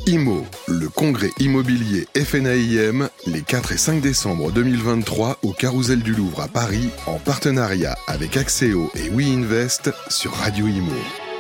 IMO, le congrès immobilier FNAIM, les 4 et 5 décembre 2023 au Carrousel du Louvre à Paris, en partenariat avec Axéo et WeInvest sur Radio Imo.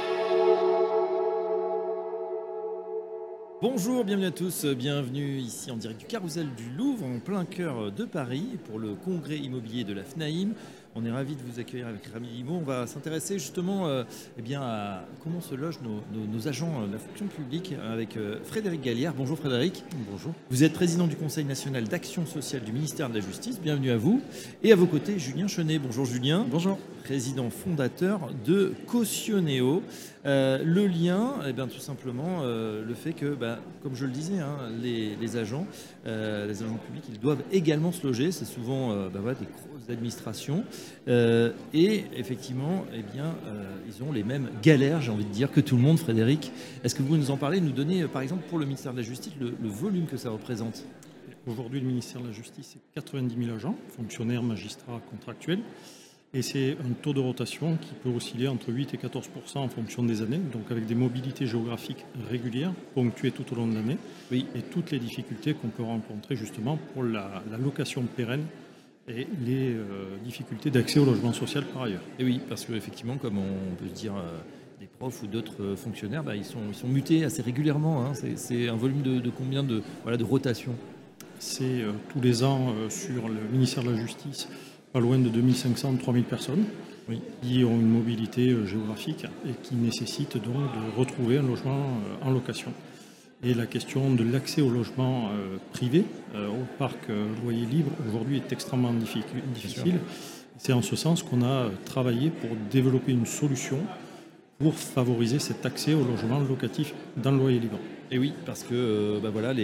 Bonjour, bienvenue à tous, bienvenue ici en direct du Carrousel du Louvre, en plein cœur de Paris, pour le congrès immobilier de la FNAIM. On est ravis de vous accueillir avec Rami Imo. On va s'intéresser justement à comment se logent nos agents de la fonction publique avec Frédéric Gallière. Bonjour Frédéric. Bonjour. Vous êtes président du Conseil national d'action sociale du ministère de la Justice. Bienvenue à vous. Et à vos côtés, Julien Chenet. Bonjour Julien. Bonjour. Président fondateur de Cautioneo. Le lien, tout simplement, le fait que, comme je le disais, les agents publics, ils doivent également se loger. C'est souvent des grosses administrations. Et effectivement, ils ont les mêmes galères, j'ai envie de dire, que tout le monde. Frédéric, est-ce que vous nous en parlez, nous donner, par exemple, pour le ministère de la Justice, le volume que ça représente ? Aujourd'hui, le ministère de la Justice, c'est 90 000 agents, fonctionnaires, magistrats, contractuels. Et c'est un taux de rotation qui peut osciller entre 8 et 14% en fonction des années, donc avec des mobilités géographiques régulières, ponctuées tout au long de l'année, oui. Et toutes les difficultés qu'on peut rencontrer justement pour la location pérenne et les difficultés d'accès au logement social par ailleurs. Et oui, parce qu'effectivement, comme on peut se dire, des profs ou d'autres fonctionnaires, ils sont mutés assez régulièrement. C'est un volume de combien de rotation ? C'est tous les ans sur le ministère de la Justice, pas loin de 2500 3000 personnes, oui, qui ont une mobilité géographique et qui nécessitent donc de retrouver un logement en location. Et la question de l'accès au logement privé, au parc loyer libre, aujourd'hui est extrêmement difficile. C'est en ce sens qu'on a travaillé pour développer une solution pour favoriser cet accès au logement locatif dans le loyer libre. Et oui, parce que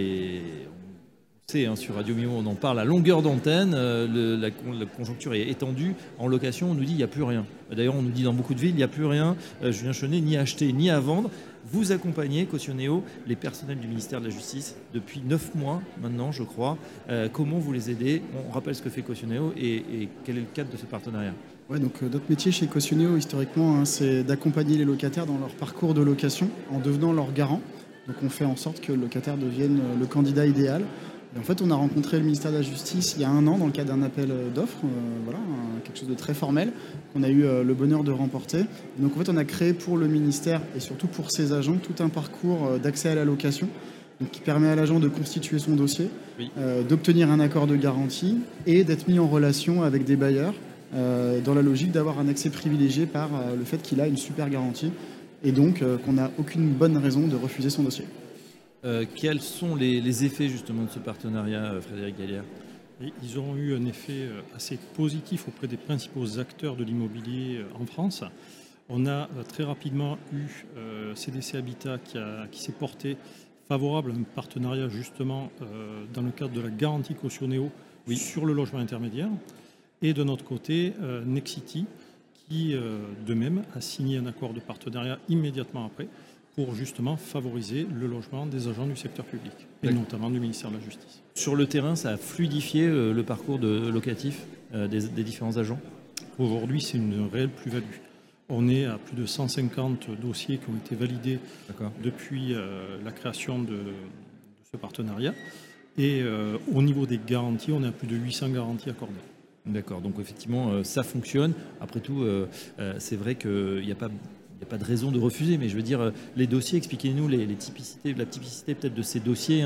sur Radio Mimo, on en parle à longueur d'antenne, la conjoncture est étendue. En location, on nous dit qu'il n'y a plus rien. D'ailleurs, on nous dit dans beaucoup de villes, il n'y a plus rien. Julien Chenet, ni à acheter, ni à vendre. Vous accompagnez, Cautioneo, les personnels du ministère de la Justice depuis 9 mois maintenant, je crois. Comment vous les aidez ? On rappelle ce que fait Cautioneo et quel est le cadre de ce partenariat ? Ouais, donc notre métier chez Cautioneo, historiquement, c'est d'accompagner les locataires dans leur parcours de location en devenant leur garant. Donc on fait en sorte que le locataire devienne le candidat idéal. Et en fait, on a rencontré le ministère de la Justice il y a 1 an dans le cadre d'un appel d'offres, quelque chose de très formel, qu'on a eu le bonheur de remporter. Et donc en fait, on a créé pour le ministère et surtout pour ses agents tout un parcours d'accès à la location, donc qui permet à l'agent de constituer son dossier, oui, d'obtenir un accord de garantie et d'être mis en relation avec des bailleurs dans la logique d'avoir un accès privilégié par le fait qu'il a une super garantie et donc qu'on n'a aucune bonne raison de refuser son dossier. Quels sont les effets justement de ce partenariat, Frédéric Gallière ? Ils ont eu un effet assez positif auprès des principaux acteurs de l'immobilier en France. On a très rapidement eu CDC Habitat qui s'est porté favorable à un partenariat justement dans le cadre de la garantie Cautioneo, oui, sur le logement intermédiaire. Et de notre côté, Nexity qui de même a signé un accord de partenariat immédiatement après, pour justement favoriser le logement des agents du secteur public, et notamment du ministère de la Justice. Sur le terrain, ça a fluidifié le parcours locatif des différents agents ? Aujourd'hui, c'est une réelle plus-value. On est à plus de 150 dossiers qui ont été validés depuis la création de ce partenariat. Et au niveau des garanties, on est à plus de 800 garanties accordées. D'accord, donc effectivement, ça fonctionne. Après tout, c'est vrai qu'il n'y a pas de raison de refuser, mais je veux dire, les dossiers, expliquez-nous la typicité peut-être de ces dossiers,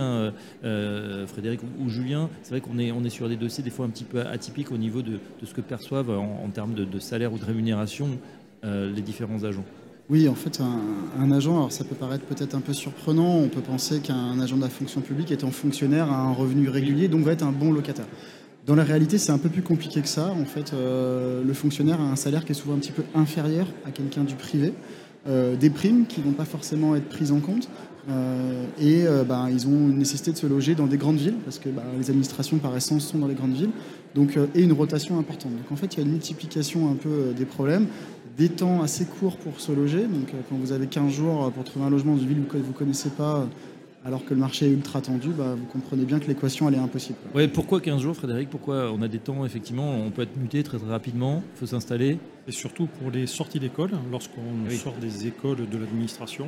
Frédéric ou Julien. C'est vrai qu'on est sur des dossiers des fois un petit peu atypiques au niveau de ce que perçoivent en termes de salaire ou de rémunération les différents agents. Oui, en fait, un agent, alors ça peut paraître peut-être un peu surprenant, on peut penser qu'un agent de la fonction publique étant fonctionnaire a un revenu régulier, donc va être un bon locataire. Dans la réalité, c'est un peu plus compliqué que ça. En fait, le fonctionnaire a un salaire qui est souvent un petit peu inférieur à quelqu'un du privé, des primes qui ne vont pas forcément être prises en compte, et ils ont une nécessité de se loger dans des grandes villes, parce que les administrations par essence sont dans les grandes villes, donc, et une rotation importante. Donc en fait, il y a une multiplication un peu des problèmes, des temps assez courts pour se loger. Donc quand vous avez 15 jours pour trouver un logement dans une ville que vous ne connaissez pas, alors que le marché est ultra tendu, vous comprenez bien que l'équation elle est impossible. Ouais, pourquoi 15 jours, Frédéric ? Pourquoi on a des temps, effectivement, on peut être muté très, très rapidement, il faut s'installer ? Et surtout pour les sorties d'école, lorsqu'on sort des écoles de l'administration,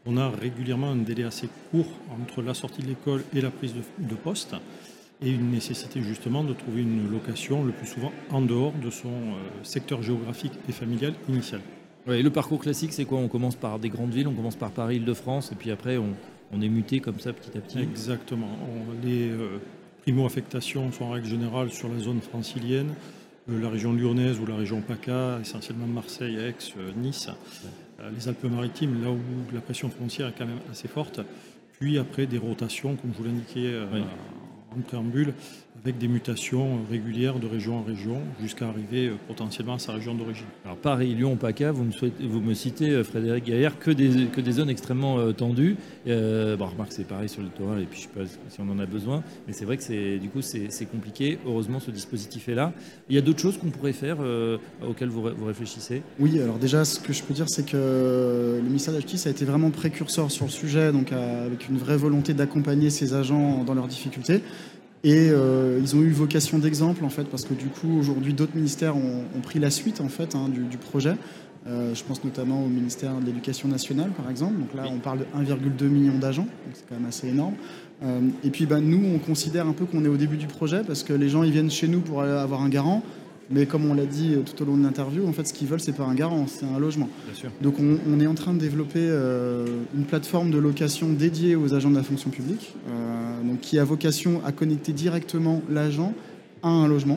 on a régulièrement un délai assez court entre la sortie de l'école et la prise de poste, et une nécessité justement de trouver une location le plus souvent en dehors de son secteur géographique et familial initial. Ouais, le parcours classique, c'est quoi? On commence par des grandes villes, on commence par Paris, Île-de-France, et puis après on est muté comme ça petit à petit. Exactement. Les primo-affectations sont en règle générale sur la zone francilienne, la région lyonnaise ou la région PACA, essentiellement Marseille, Aix, Nice, les Alpes-Maritimes, là où la pression foncière est quand même assez forte. Puis après des rotations, comme je vous l'indiquais en préambule, avec des mutations régulières de région en région, jusqu'à arriver potentiellement à sa région d'origine. Alors Paris, Lyon, PACA, vous me citez, Frédéric Gaillard, que des zones extrêmement tendues. Remarque, c'est pareil sur le littoral, et puis je ne sais pas si on en a besoin, mais c'est vrai que c'est compliqué. Heureusement, ce dispositif est là. Il y a d'autres choses qu'on pourrait faire auxquelles vous réfléchissez? Oui, alors déjà, ce que je peux dire, c'est que le ministère de la Justice a été vraiment précurseur sur le sujet, donc avec une vraie volonté d'accompagner ces agents dans leurs difficultés. Et ils ont eu vocation d'exemple, en fait, parce que du coup, aujourd'hui, d'autres ministères ont pris la suite, en fait, du projet. Je pense notamment au ministère de l'Éducation nationale, par exemple. Donc là, on parle de 1,2 million d'agents, donc c'est quand même assez énorme. Et puis, nous, on considère un peu qu'on est au début du projet, parce que les gens, ils viennent chez nous pour avoir un garant. Mais comme on l'a dit tout au long de l'interview, en fait, ce qu'ils veulent, c'est pas un garant, c'est un logement. Bien sûr. Donc on est en train de développer une plateforme de location dédiée aux agents de la fonction publique, donc qui a vocation à connecter directement l'agent à un logement.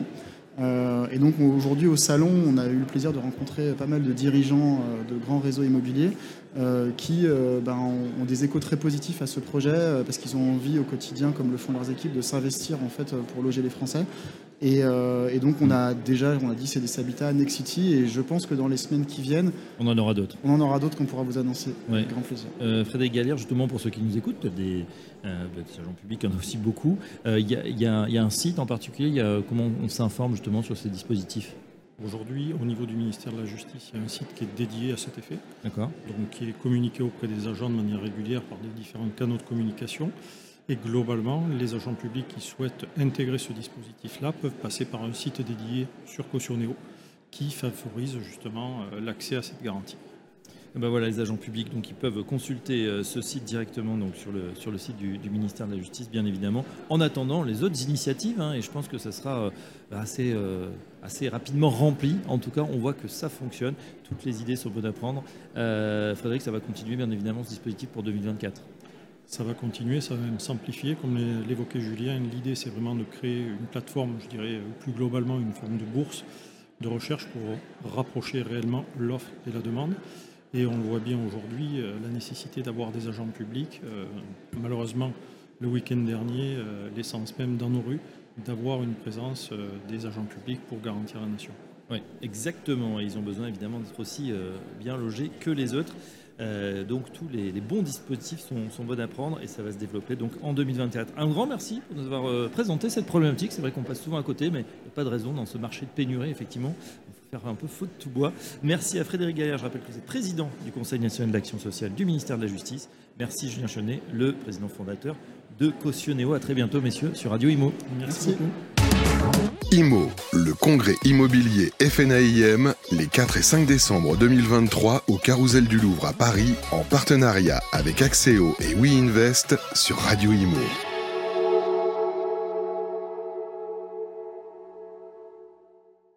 Et donc aujourd'hui au salon, on a eu le plaisir de rencontrer pas mal de dirigeants de grands réseaux immobiliers qui ont des échos très positifs à ce projet parce qu'ils ont envie au quotidien, comme le font leurs équipes, de s'investir en fait pour loger les Français. Et donc on a dit CDC Habitat, Nexity, et je pense que dans les semaines qui viennent, on en aura d'autres. On en aura d'autres qu'on pourra vous annoncer avec grand plaisir. Frédéric Gaillard, justement pour ceux qui nous écoutent, des agents publics, il y en a aussi beaucoup. Il y a un site en particulier, comment on s'informe justement sur ces dispositifs? Aujourd'hui, au niveau du ministère de la Justice, il y a un site qui est dédié à cet effet, D'accord. Donc qui est communiqué auprès des agents de manière régulière par des différents canaux de communication. Et globalement, les agents publics qui souhaitent intégrer ce dispositif-là peuvent passer par un site dédié sur Cautioneo qui favorise justement l'accès à cette garantie. Et voilà, les agents publics, donc ils peuvent consulter ce site directement, donc sur le site du ministère de la Justice, bien évidemment, en attendant les autres initiatives, et je pense que ça sera assez rapidement rempli. En tout cas, on voit que ça fonctionne, toutes les idées sont bonnes à prendre. Frédéric, ça va continuer bien évidemment ce dispositif pour 2024. Ça va continuer, ça va même s'amplifier, comme l'évoquait Julien. L'idée, c'est vraiment de créer une plateforme, je dirais plus globalement une forme de bourse de recherche pour rapprocher réellement l'offre et la demande. Et on le voit bien aujourd'hui, la nécessité d'avoir des agents publics. Malheureusement, le week-end dernier, l'essence même dans nos rues, d'avoir une présence des agents publics pour garantir la nation. Oui, exactement. Et ils ont besoin évidemment d'être aussi bien logés que les autres. Donc tous les bons dispositifs sont bons à prendre et ça va se développer donc en 2024. Un grand merci pour nous avoir présenté cette problématique. C'est vrai qu'on passe souvent à côté, mais il n'y a pas de raison dans ce marché de pénurie, effectivement. Il faut faire un peu feu de tout bois. Merci à Frédéric Gaillard. Je rappelle que vous êtes président du Conseil national d'action sociale du ministère de la Justice. Merci Julien Chenet, le président fondateur de Cautioneo. À très bientôt, messieurs, sur Radio Imo. Merci beaucoup. IMO, le congrès immobilier FNAIM, les 4 et 5 décembre 2023 au Carrousel du Louvre à Paris, en partenariat avec Axéo et WeInvest sur Radio Imo.